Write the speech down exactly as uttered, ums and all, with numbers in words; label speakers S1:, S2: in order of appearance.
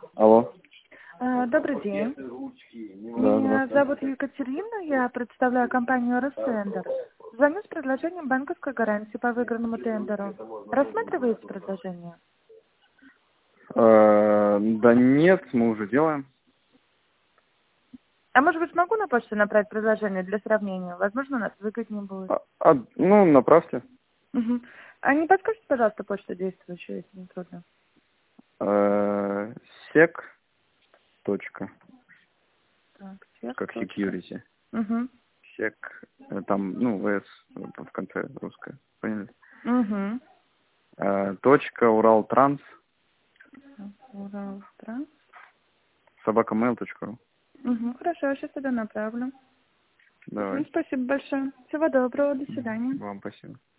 S1: Алло.
S2: А, Добрый день.
S1: Да,
S2: Меня
S1: здравствуйте.
S2: зовут Екатерина, я представляю компанию «Ростендер». Звоню с предложением банковской гарантии по выигранному тендеру. Рассматриваете предложение?
S1: Э, Да нет, мы уже делаем.
S2: А может быть, смогу на почту направить предложение для сравнения? Возможно, у нас выгоднее будет.
S1: А, а, ну, направьте.
S2: Мгм. А не подскажите, пожалуйста, почту действующую, если не трудно?
S1: Э, Сек. Точка.
S2: Так, сек.
S1: Как
S2: Точка.
S1: security.
S2: Угу.
S1: Сек. э, Там, ну, ВС в конце русское. Поняли?
S2: Угу.
S1: Э, Точка Уралтранс.
S2: Уралтранс.
S1: Собака mail точка ру.
S2: Угу. Хорошо, я сейчас туда направлю. Мгм.
S1: Давайте.
S2: Спасибо большое. Всего доброго, до свидания.
S1: Вам спасибо.